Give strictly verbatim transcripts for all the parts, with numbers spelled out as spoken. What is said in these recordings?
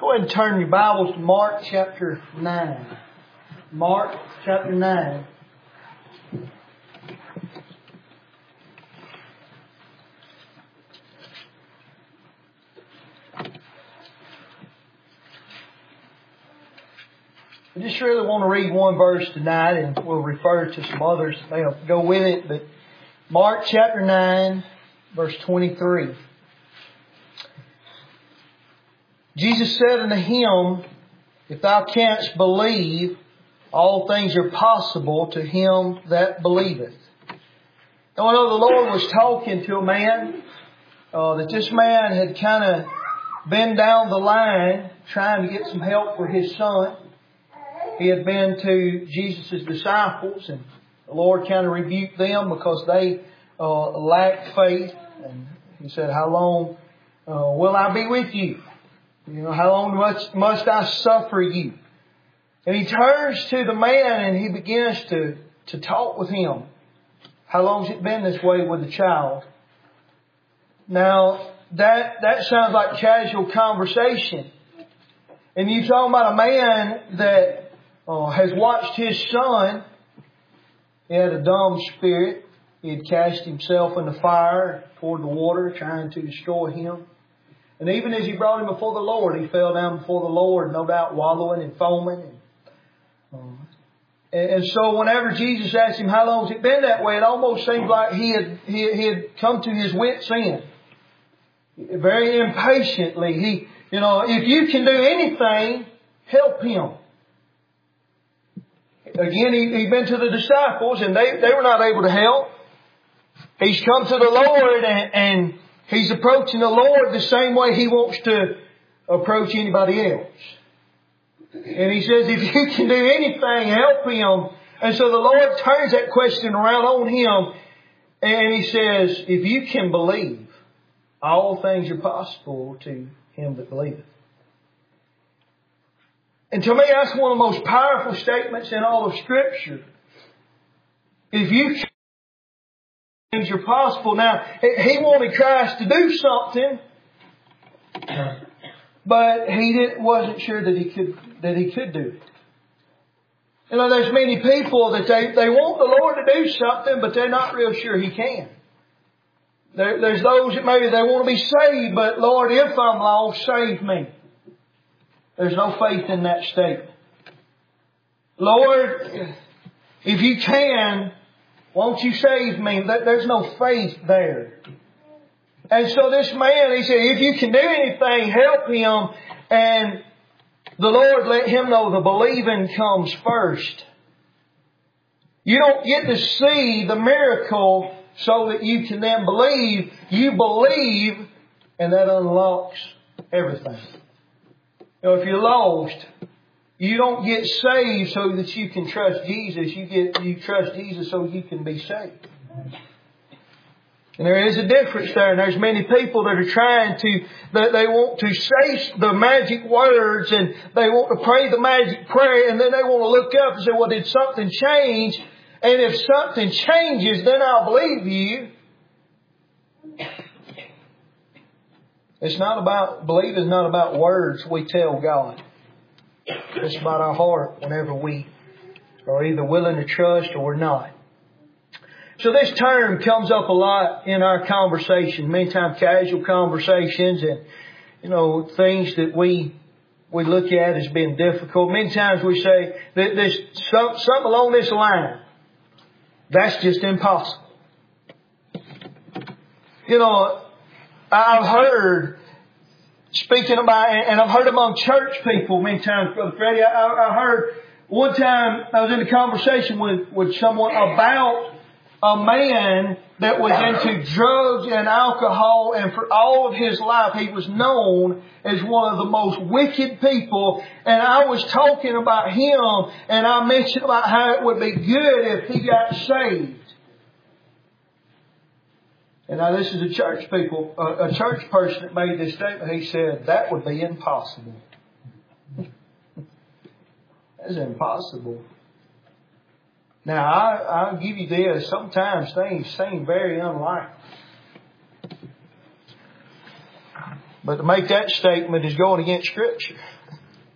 Go ahead and turn your Bibles to Mark chapter nine. Mark chapter nine. I just really want to read one verse tonight, and we'll refer to some others that'll go with it. But Mark chapter nine, verse twenty-three. Jesus said unto him, If thou canst believe, all things are possible to him that believeth. Now I know the Lord was talking to a man, uh, that this man had kind of been down the line trying to get some help for his son. He had been to Jesus' disciples, and the Lord kind of rebuked them because they uh, lacked faith. And He said, How long uh, will I be with you? You know, how long must, must I suffer you? And He turns to the man and He begins to, to talk with him. How long's it been this way with the child? Now, that, that sounds like casual conversation. And you're talking about a man that uh, has watched his son. He had a dumb spirit. He had cast himself in the fire, poured the water, trying to destroy him. And even as he brought him before the Lord, he fell down before the Lord, no doubt wallowing and foaming. And, uh, and, and so whenever Jesus asked him, how long has it been that way, it almost seemed like he had, he, he had come to his wit's end. Very impatiently. He, you know, if you can do anything, help him. Again, he, he'd been to the disciples and they, they were not able to help. He's come to the Lord and, and he's approaching the Lord the same way He wants to approach anybody else. And He says, if you can do anything, help him. And so the Lord turns that question around on him and He says, if you can believe, all things are possible to him that believeth. And to me, that's one of the most powerful statements in all of Scripture. If you can, things are possible. Now, He wanted Christ to do something, but He didn't, wasn't sure that He could that He could do it. You know, there's many people that they, they want the Lord to do something, but they're not real sure He can. There, there's those that maybe they want to be saved, but Lord, if I'm lost, save me. There's no faith in that statement. Lord, if you can, won't you save me? There's no faith there. And so this man, he said, if you can do anything, help him. And the Lord let him know the believing comes first. You don't get to see the miracle so that you can then believe. You believe, and that unlocks everything. You know, if you're lost, you don't get saved so that you can trust Jesus. You get you trust Jesus so you can be saved. And there is a difference there. And there's many people that are trying to, that they want to say the magic words and they want to pray the magic prayer, and then they want to look up and say, well, did something change? And if something changes, then I'll believe you. It's not about, believing is not about words we tell God. It's about our heart whenever we are either willing to trust or we're not. So this term comes up a lot in our conversation, many times casual conversations and, you know, things that we we look at as being difficult. Many times we say that there's some, something along this line. That's just impossible. You know, I've heard, speaking about, and I've heard among church people many times, Brother Freddie, I, I heard one time I was in a conversation with, with someone about a man that was into drugs and alcohol, and for all of his life he was known as one of the most wicked people. And I was talking about him, and I mentioned about how it would be good if he got saved. And now this is a church people, a, a church person that made this statement. He said, that would be impossible. That's impossible. Now, I, I'll give you this. Sometimes things seem very unlikely. But to make that statement is going against Scripture.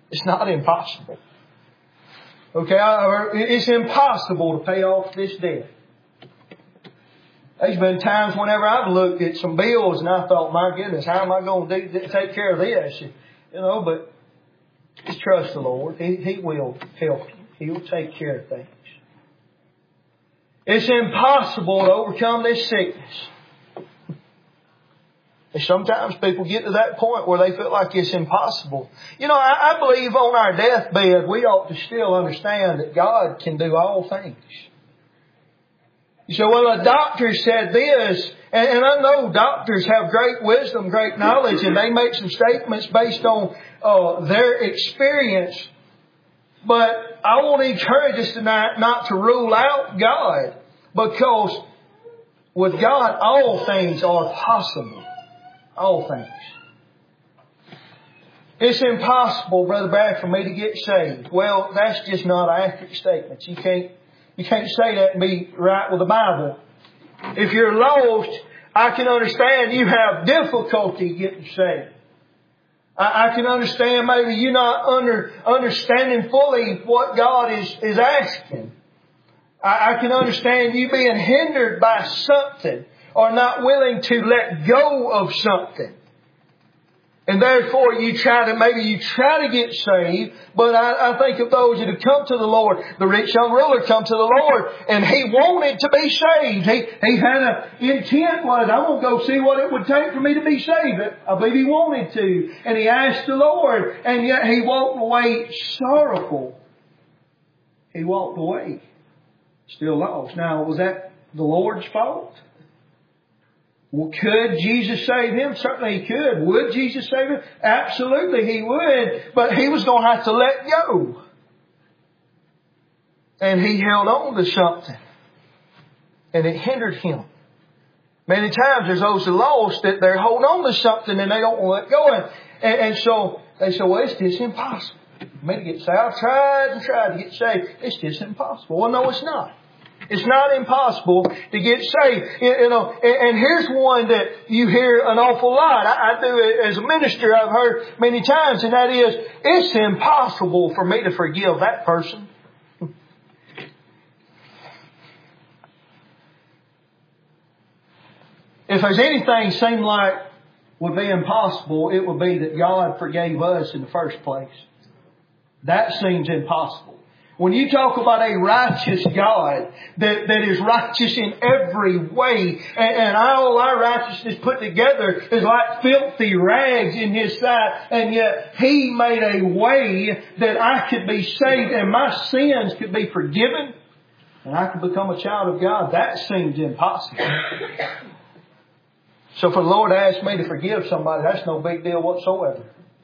It's not impossible. Okay, it's impossible to pay off this debt. There's been times whenever I've looked at some bills and I thought, my goodness, how am I going to do, take care of this? You know, but just trust the Lord. He, he will help you. He'll take care of things. It's impossible to overcome this sickness. And sometimes people get to that point where they feel like it's impossible. You know, I, I believe on our deathbed we ought to still understand that God can do all things. You say, well, a doctor said this, and, and I know doctors have great wisdom, great knowledge, and they make some statements based on uh, their experience. But I want to encourage us tonight not to rule out God, because with God all things are possible. All things. It's impossible, Brother Brad, for me to get saved. Well, that's just not an accurate statement. You can't, you can't say that and be right with the Bible. If you're lost, I can understand you have difficulty getting saved. I, I can understand maybe you're not under, understanding fully what God is, is asking. I, I can understand you being hindered by something, or not willing to let go of something. And therefore you try to, maybe you try to get saved, but I, I think of those that have come to the Lord. The rich young ruler come to the Lord and he wanted to be saved. He, he had an intent was, I want to go see what it would take for me to be saved. I believe he wanted to. And he asked the Lord, and yet he walked away sorrowful. He walked away still lost. Now, was that the Lord's fault? Well, could Jesus save him? Certainly he could. Would Jesus save him? Absolutely he would. But he was going to have to let go. And he held on to something. And it hindered him. Many times there's those that are lost that they're holding on to something and they don't want to let go. And, and so they say, well, it's just impossible for me to get saved. I've tried and tried to get saved. It's just impossible. Well, no, it's not. It's not impossible to get saved. You know, and here's one that you hear an awful lot. I do it as a minister. I've heard many times, and that is, it's impossible for me to forgive that person. If there's anything seemed like would be impossible, it would be that God forgave us in the first place. That seems impossible. When you talk about a righteous God that, that is righteous in every way, and, and all our righteousness put together is like filthy rags in His sight, and yet He made a way that I could be saved and my sins could be forgiven and I could become a child of God, that seems impossible. So for the Lord to ask me to forgive somebody, that's no big deal whatsoever.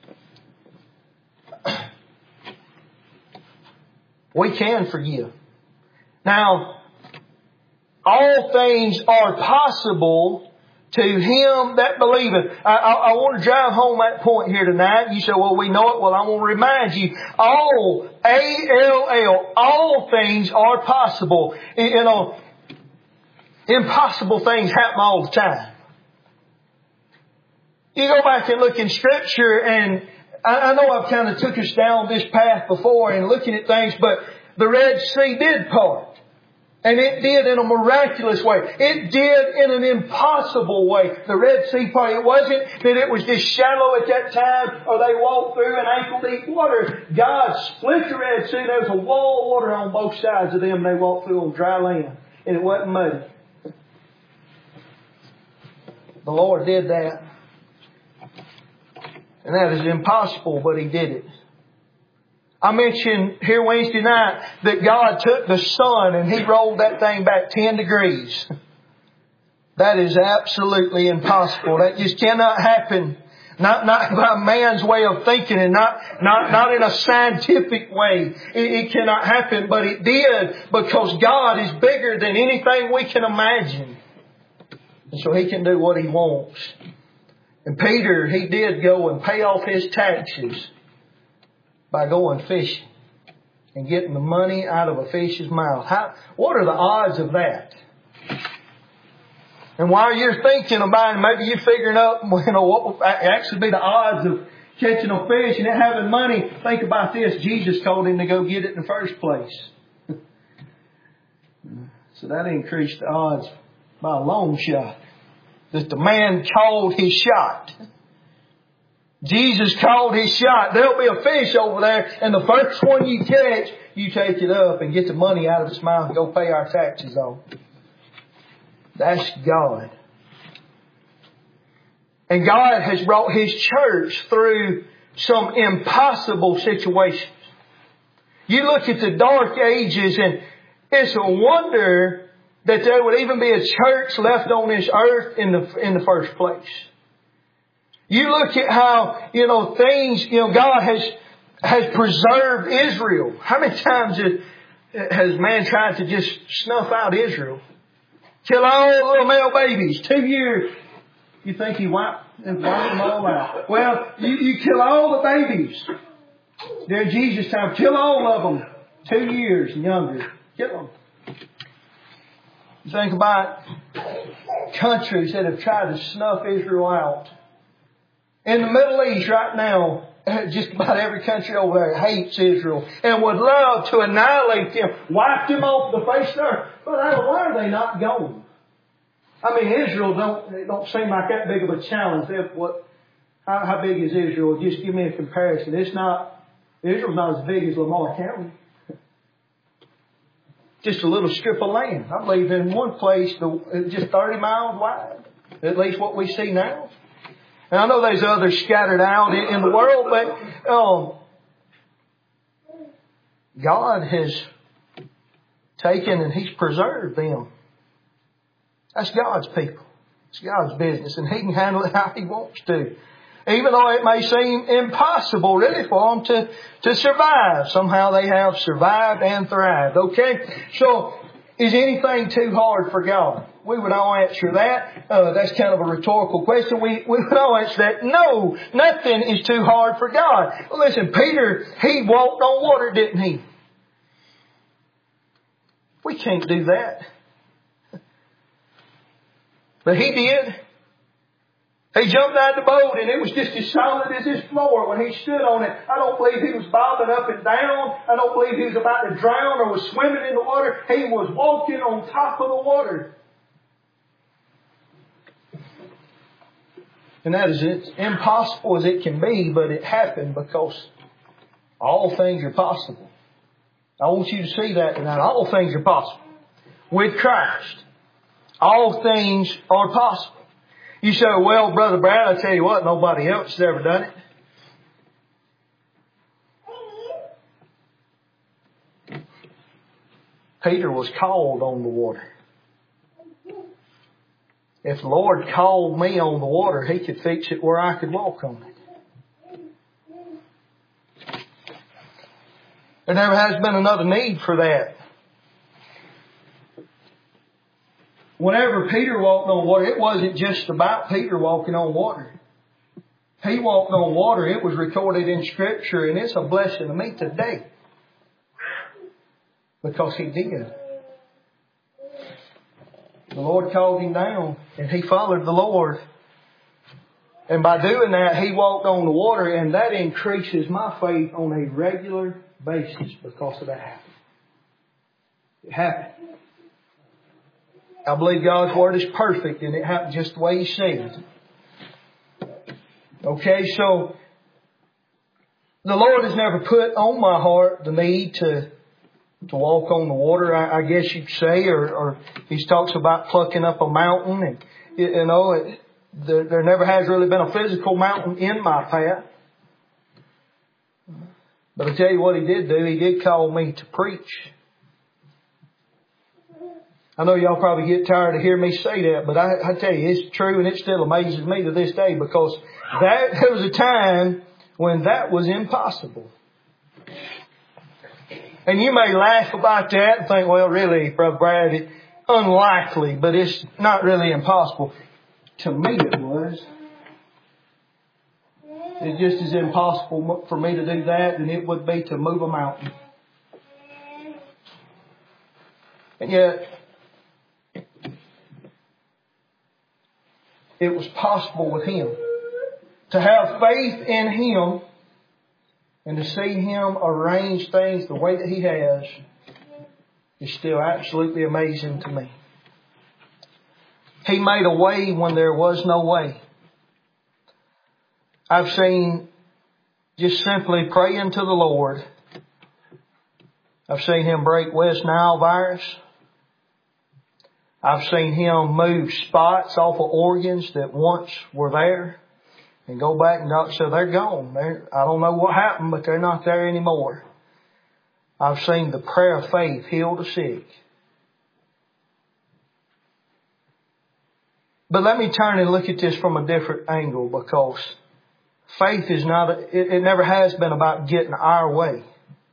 We can forgive. Now, all things are possible to him that believeth. I, I, I want to drive home that point here tonight. You say, well, we know it. Well, I want to remind you, all, A L L, all things are possible. You know, impossible things happen all the time. You go back and look in Scripture, and I know I've kind of took us down this path before in looking at things, but the Red Sea did part. And it did in a miraculous way. It did in an impossible way. The Red Sea part, it wasn't that it was just shallow at that time, or they walked through an ankle-deep water. God split the Red Sea. There was a wall of water on both sides of them. They walked through on dry land. And it wasn't muddy. The Lord did that. And that is impossible, but He did it. I mentioned here Wednesday night that God took the sun and He rolled that thing back ten degrees. That is absolutely impossible. That just cannot happen. Not, not by man's way of thinking, and not, not, not in a scientific way. It, it cannot happen, but it did, because God is bigger than anything we can imagine. And so He can do what He wants. And Peter, he did go and pay off his taxes by going fishing and getting the money out of a fish's mouth. How, what are the odds of that? And while you're thinking about it, maybe you're figuring out, you know, what would actually be the odds of catching a fish and having money. Think about this. Jesus told him to go get it in the first place. So that increased the odds by a long shot. That the man called his shot. Jesus called his shot. There'll be a fish over there, and the first one you catch, you take it up and get the money out of its mouth and go pay our taxes on. That's God. And God has brought His church through some impossible situations. You look at the dark ages, and it's a wonder that there would even be a church left on this earth in the in the first place. You look at how, you know, things, you know, God has has preserved Israel. How many times has man tried to just snuff out Israel? Kill all the little male babies. Two years. You think He wiped, and wiped them all out. Well, you, you kill all the babies. During Jesus' time, kill all of them. Two years and younger. Kill them. You think about countries that have tried to snuff Israel out. In the Middle East right now, just about every country over there hates Israel and would love to annihilate them, wipe them off the face of the earth. But why are they not going? I mean, Israel don't it don't seem like that big of a challenge. If what how, how big is Israel? Just give me a comparison. It's not Israel's not as big as Lamar County. Just a little strip of land. I believe in one place, just thirty miles wide. At least what we see now. And I know there's others scattered out in, in the world, but um, God has taken and He's preserved them. That's God's people. It's God's business, and He can handle it how He wants to. Even though it may seem impossible really for them to, to survive. Somehow they have survived and thrived. Okay? So, is anything too hard for God? We would all answer that. Uh, that's kind of a rhetorical question. We, we would all answer that. No, nothing is too hard for God. Well, listen, Peter, he walked on water, didn't he? We can't do that. But he did. He jumped out of the boat and it was just as solid as his floor when he stood on it. I don't believe he was bobbing up and down. I don't believe he was about to drown or was swimming in the water. He was walking on top of the water. And that is as impossible as it can be, but it happened because all things are possible. I want you to see that tonight. All things are possible. With Christ, all things are possible. You say, well, Brother Brad, I tell you what, nobody else has ever done it. Peter was called on the water. If the Lord called me on the water, He could fix it where I could walk on it. There never has been another need for that. Whenever Peter walked on water, it wasn't just about Peter walking on water. He walked on water. It was recorded in Scripture, and it's a blessing to me today. Because he did. The Lord called him down, and he followed the Lord. And by doing that, he walked on the water, and that increases my faith on a regular basis because of that. It happened. I believe God's Word is perfect and it happened just the way He said. Okay, so the Lord has never put on my heart the need to to walk on the water, I, I guess you'd say, or, or He talks about plucking up a mountain, and you know, it, there, there never has really been a physical mountain in my path. But I tell you what He did do, He did call me to preach. I know y'all probably get tired of hearing me say that, but I, I tell you, it's true, and it still amazes me to this day because that there was a time when that was impossible. And you may laugh about that and think, well, really, Brother Brad, it's unlikely, but it's not really impossible. To me it was. It's just as impossible for me to do that than it would be to move a mountain. And yet, it was possible with Him. To have faith in Him and to see Him arrange things the way that He has is still absolutely amazing to me. He made a way when there was no way. I've seen just simply praying to the Lord. I've seen Him break West Nile virus. I've seen Him move spots off of organs that once were there and go back and doctor said they're gone. They're, I don't know what happened, but they're not there anymore. I've seen the prayer of faith heal the sick. But let me turn and look at this from a different angle, because faith is not, a, it, it never has been about getting our way,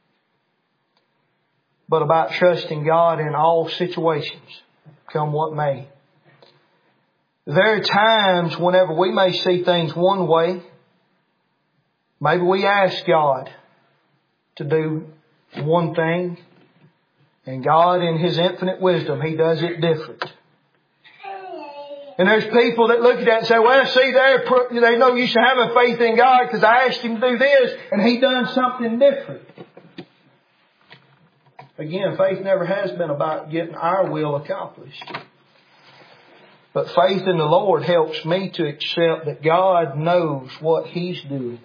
but about trusting God in all situations, come what may. There are times whenever we may see things one way. Maybe we ask God to do one thing, and God in His infinite wisdom, He does it different. And there's people that look at that and say, well, see, they're, they know you should have a faith in God because I asked Him to do this and He done something different. Again, faith never has been about getting our will accomplished. But faith in the Lord helps me to accept that God knows what He's doing.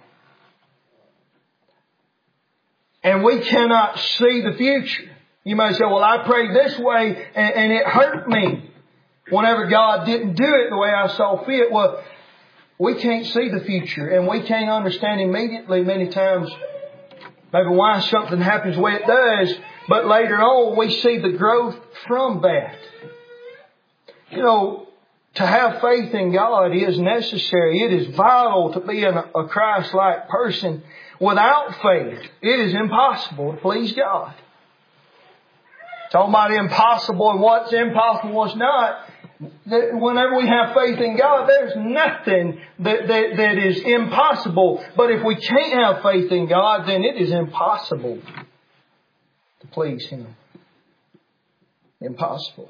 And we cannot see the future. You may say, well, I prayed this way and, and it hurt me whenever God didn't do it the way I saw fit. Well, we can't see the future and we can't understand immediately many times maybe why something happens the way it does. But later on, we see the growth from that. You know, to have faith in God is necessary. It is vital to be a Christ-like person. Without faith, it is impossible to please God. Talking about impossible and what's impossible, what's not. Whenever we have faith in God, there's nothing that, that, that is impossible. But if we can't have faith in God, then it is impossible to please Him. Impossible.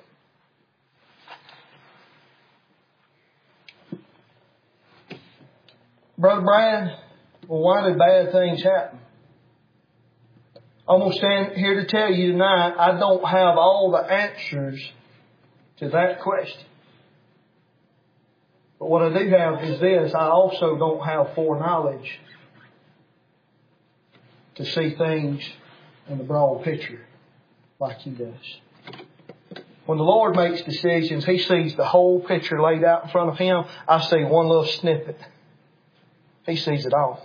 Brother Brad, well, why do bad things happen? I'm going to stand here to tell you tonight, I don't have all the answers to that question. But what I do have is this, I also don't have foreknowledge to see things in the broad picture like He does. When the Lord makes decisions, He sees the whole picture laid out in front of Him. I see one little snippet. He sees it all.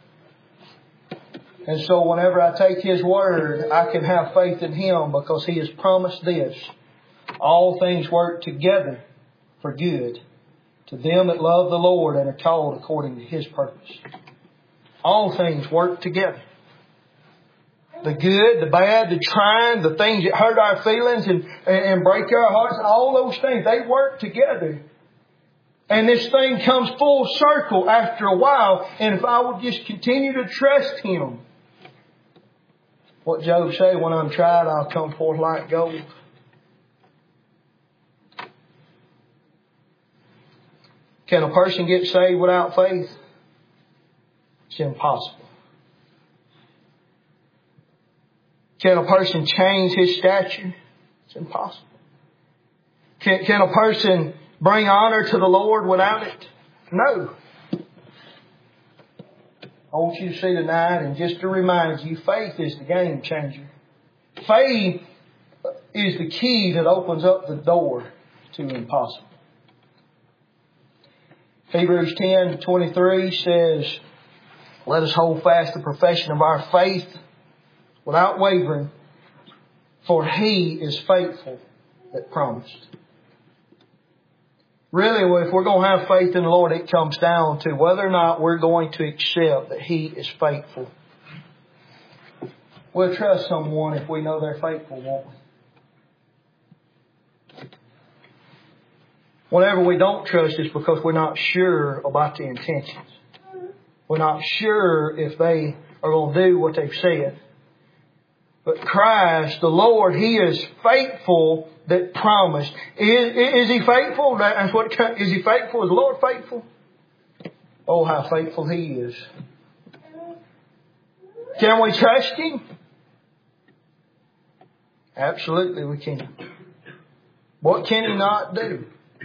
And so whenever I take His word, I can have faith in Him because He has promised this. All things work together for good to them that love the Lord and are called according to His purpose. All things work together. The good, the bad, the trying, the things that hurt our feelings and, and break our hearts, all those things, they work together. And this thing comes full circle after a while. And if I would just continue to trust Him, what Job said, when I'm tried, I'll come forth like gold. Can a person get saved without faith? It's impossible. Can a person change his stature? It's impossible. Can, can a person bring honor to the Lord without it? No. I want you to see tonight, and just to remind you, faith is the game changer. Faith is the key that opens up the door to impossible. Hebrews ten twenty-three says, let us hold fast the profession of our faith without wavering, for He is faithful that promised. Really, if we're going to have faith in the Lord, it comes down to whether or not we're going to accept that He is faithful. We'll trust someone if we know they're faithful, won't we? Whenever we don't trust, it's because we're not sure about the intentions. We're not sure if they are going to do what they've said. But Christ, the Lord, He is faithful that promised. Is, is He faithful? That's what, is He faithful? Is the Lord faithful? Oh, how faithful He is. Can we trust Him? Absolutely we can. What can He not do?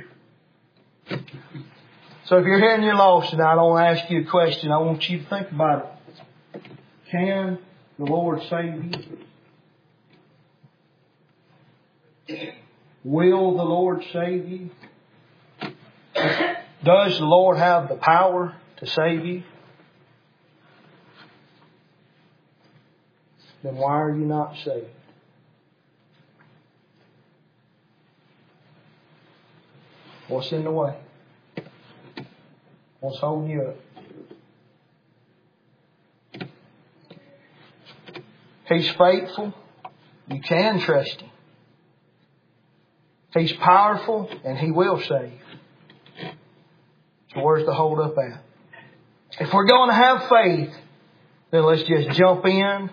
So if you're here and you're lost tonight, I want to ask you a question. I want you to think about it. Can the Lord save you? Will the Lord save you? Does the Lord have the power to save you? Then why are you not saved? What's in the way? What's holding you up? He's faithful. You can trust Him. He's powerful and He will save. So where's the hold up at? If we're going to have faith, then let's just jump in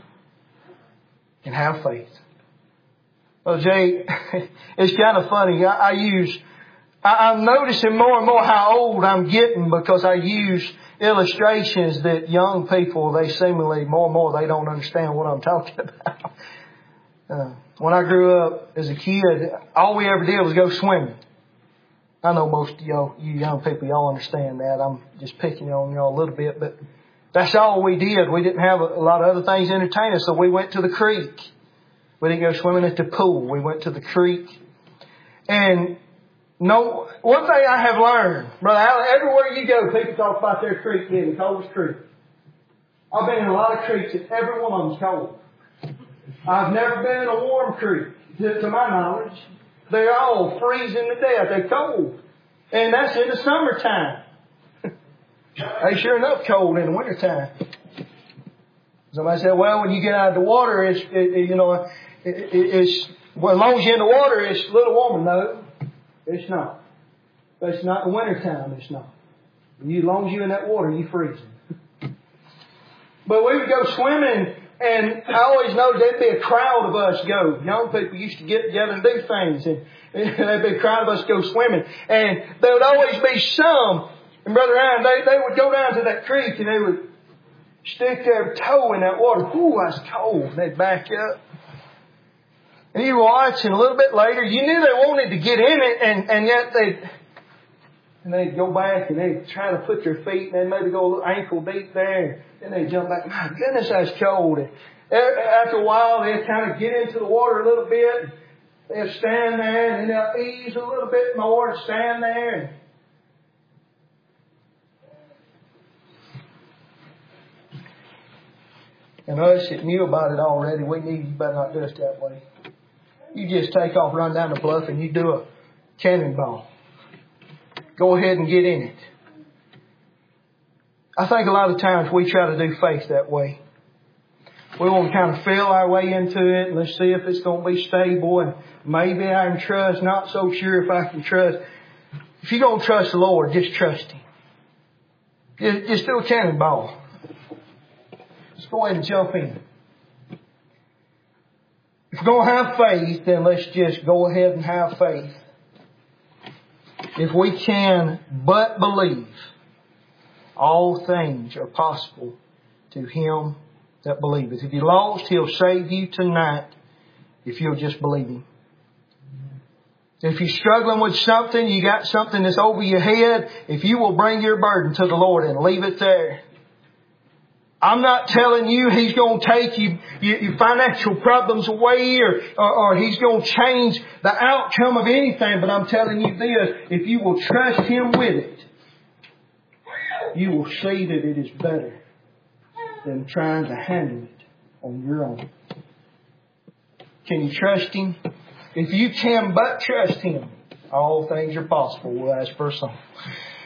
and have faith. Well, Jay, it's kind of funny. I, I use, I, I'm noticing more and more how old I'm getting because I use illustrations that young people, they seemingly more and more, they don't understand what I'm talking about. Uh, when I grew up as a kid, all we ever did was go swimming. I know most of y'all, you young people, y'all understand that. I'm just picking on y'all a little bit, but that's all we did. We didn't have a, a lot of other things to entertain us, so we went to the creek. We didn't go swimming at the pool. We went to the creek. And no, one thing I have learned, Brother Allen, everywhere you go, people talk about their creek being the coldest creek. I've been in a lot of creeks and every one of them's cold. I've never been in a warm creek, to, to my knowledge. They're all freezing to death. They're cold. And that's in the summertime. They sure enough cold in the wintertime. Somebody said, well, when you get out of the water, it's, it, it, you know, it, it, it's, well, as long as you're in the water, it's a little warmer. No, it's not. It's not in the wintertime, it's not. You, as long as you're in that water, you're freezing. But we would go swimming. And I always know there'd be a crowd of us go. Young people used to get together and do things. And, and there'd be a crowd of us go swimming. And there would always be some. And Brother Aaron, they, they would go down to that creek and they would stick their toe in that water. Ooh, that's cold. And they'd back up. And you'd watch, and a little bit later, you knew they wanted to get in it, and, and yet they'd, and they'd go back and they'd try to put their feet, and they'd maybe go a little ankle deep there. Then they'd jump back. My goodness, that's cold. And after a while, they'd kind of get into the water a little bit. They'd stand there, and then they'll ease a little bit more and stand there. And us that knew about it already, we knew you better not do it that way. You just take off, run down the bluff, and you do a cannonball. Go ahead and get in it. I think a lot of times we try to do faith that way. We want to kind of feel our way into it, and let's see if it's going to be stable, and maybe I can trust, not so sure if I can trust. If you're going to trust the Lord, just trust Him. Just, just do a cannonball. Let's go ahead and jump in. If we're going to have faith, then let's just go ahead and have faith. If we can but believe, all things are possible to him that believeth. If you're lost, He'll save you tonight if you'll just believe Him. If you're struggling with something, you got something that's over your head, if you will bring your burden to the Lord and leave it there. I'm not telling you He's going to take you, you, your financial problems away or, or, or He's going to change the outcome of anything. But I'm telling you this, if you will trust Him with it, you will see that it is better than trying to handle it on your own. Can you trust Him? If you can but trust Him, all things are possible. We'll ask for a song.